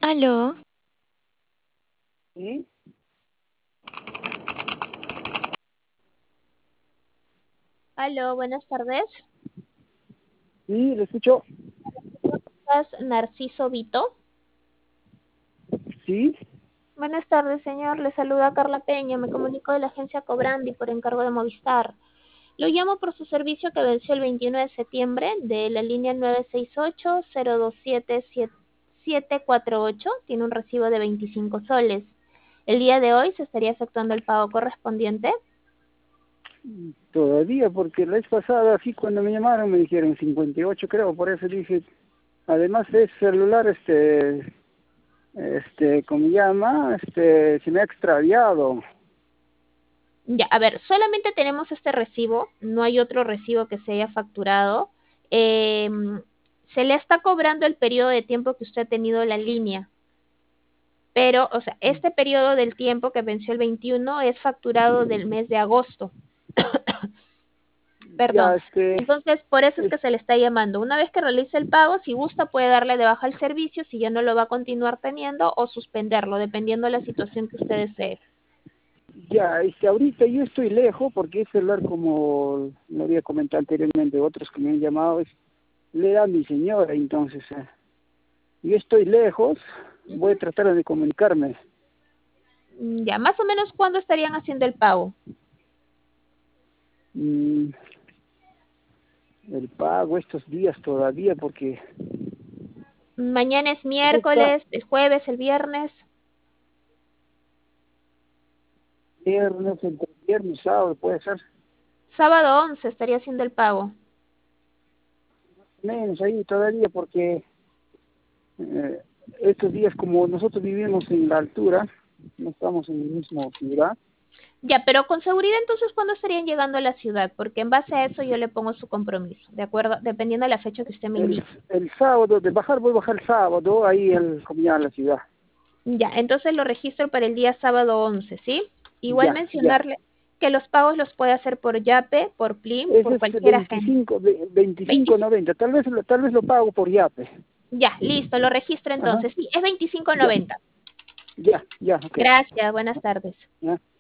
Aló, Sí, Aló, buenas tardes. sí, lo escucho. ¿Estás Narciso Vito? Sí, Buenas tardes, señor. Le saluda Carla Peña. Me comunico de la agencia Cobrandi por encargo de Movistar. Lo llamo por su servicio que venció el 21 de septiembre de la línea 968-027-748. Tiene un recibo de 25 soles. El día de hoy se estaría efectuando el pago correspondiente. todavía, porque la vez pasada, así cuando me llamaron, me dijeron 58, creo, por eso dije, además es celular, ¿cómo se llama? Se me ha extraviado. Ya, a ver, solamente tenemos este recibo, no hay otro recibo que se haya facturado. Eh, Se le está cobrando el periodo de tiempo que usted ha tenido la línea, pero, o sea, este periodo del tiempo que venció el 21 es facturado del mes de agosto. Ya, Perdón. Entonces, por eso es es- que se le está llamando. Una vez que realice el pago, si gusta, puede darle de baja el servicio si ya no lo va a continuar teniendo o suspenderlo, dependiendo de la situación que usted desee. ya, ahorita yo estoy lejos, porque es celular, como lo había comentado anteriormente, otros que me han llamado, le da a mi señora, entonces, yo estoy lejos, voy a Ujú. tratar de comunicarme. Ya, más o menos, ¿cuándo estarían haciendo el pago? Mm, el pago estos días todavía, porque Mañana es está miércoles, el jueves, el viernes. viernes, entre viernes y sábado, puede ser Sábado 11 estaría haciendo el pago. menos ahí todavía, porque eh, estos días, como nosotros vivimos en la altura, no estamos en el mismo ciudad. Ya, pero con seguridad entonces, ¿cuándo estarían llegando a la ciudad? Porque en base a eso yo le pongo su compromiso, ¿de acuerdo? Dependiendo de la fecha que usted me el, indique. el sábado, voy a bajar el sábado, ahí el comida a la ciudad. Ya, entonces lo registro para el día sábado 11, ¿sí? Igual Ya, ya. mencionarle que los pagos los puede hacer por Yape, por Plim, Ese por es cualquier agente. 25. 25.90, tal vez lo pago por Yape. Ya, listo, lo registro Ajá, entonces. Sí, es ya, 25.90. ya, ya, ok. Gracias, buenas tardes. Ya.